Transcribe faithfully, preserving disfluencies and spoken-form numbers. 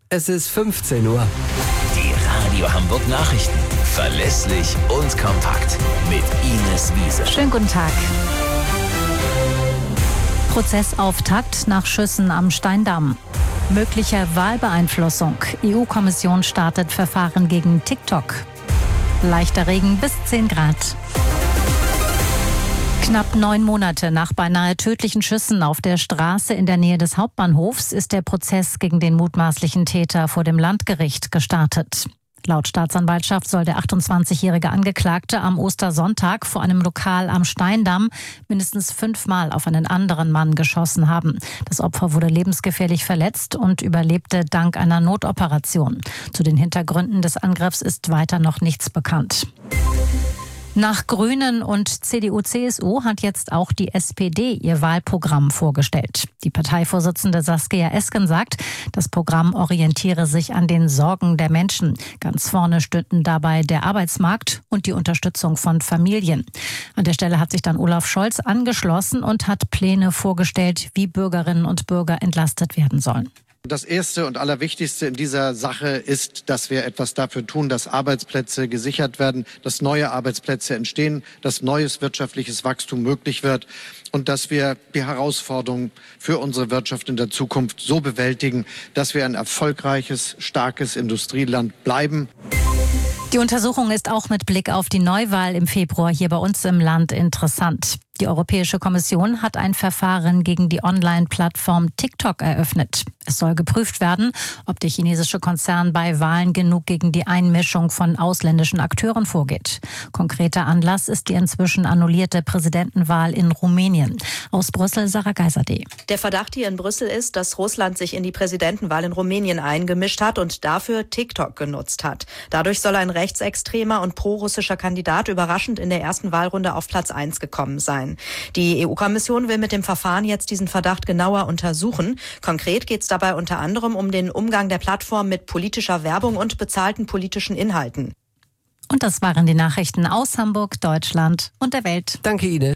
Es ist fünfzehn Uhr. Die Radio Hamburg Nachrichten. Verlässlich und kompakt. Mit Ines Wiese. Schönen guten Tag. Prozessauftakt nach Schüssen am Steindamm. Mögliche Wahlbeeinflussung. E U-Kommission startet Verfahren gegen TikTok. Leichter Regen bis zehn Grad. Knapp neun Monate nach beinahe tödlichen Schüssen auf der Straße in der Nähe des Hauptbahnhofs ist der Prozess gegen den mutmaßlichen Täter vor dem Landgericht gestartet. Laut Staatsanwaltschaft soll der achtundzwanzigjährige Angeklagte am Ostersonntag vor einem Lokal am Steindamm mindestens fünfmal auf einen anderen Mann geschossen haben. Das Opfer wurde lebensgefährlich verletzt und überlebte dank einer Notoperation. Zu den Hintergründen des Angriffs ist weiter noch nichts bekannt. Nach Grünen und C D U C S U hat jetzt auch die S P D ihr Wahlprogramm vorgestellt. Die Parteivorsitzende Saskia Esken sagt, das Programm orientiere sich an den Sorgen der Menschen. Ganz vorne stünden dabei der Arbeitsmarkt und die Unterstützung von Familien. An der Stelle hat sich dann Olaf Scholz angeschlossen und hat Pläne vorgestellt, wie Bürgerinnen und Bürger entlastet werden sollen. Das Erste und Allerwichtigste in dieser Sache ist, dass wir etwas dafür tun, dass Arbeitsplätze gesichert werden, dass neue Arbeitsplätze entstehen, dass neues wirtschaftliches Wachstum möglich wird und dass wir die Herausforderungen für unsere Wirtschaft in der Zukunft so bewältigen, dass wir ein erfolgreiches, starkes Industrieland bleiben. Die Untersuchung ist auch mit Blick auf die Neuwahl im Februar hier bei uns im Land interessant. Die Europäische Kommission hat ein Verfahren gegen die Online-Plattform TikTok eröffnet. Es soll geprüft werden, ob der chinesische Konzern bei Wahlen genug gegen die Einmischung von ausländischen Akteuren vorgeht. Konkreter Anlass ist die inzwischen annullierte Präsidentenwahl in Rumänien. Aus Brüssel, Sarah Geiserde. Der Verdacht hier in Brüssel ist, dass Russland sich in die Präsidentenwahl in Rumänien eingemischt hat und dafür TikTok genutzt hat. Dadurch soll ein rechtsextremer und prorussischer Kandidat überraschend in der ersten Wahlrunde auf Platz eins gekommen sein. Die E U-Kommission will mit dem Verfahren jetzt diesen Verdacht genauer untersuchen. Konkret geht es dabei unter anderem um den Umgang der Plattform mit politischer Werbung und bezahlten politischen Inhalten. Und das waren die Nachrichten aus Hamburg, Deutschland und der Welt. Danke Ihnen.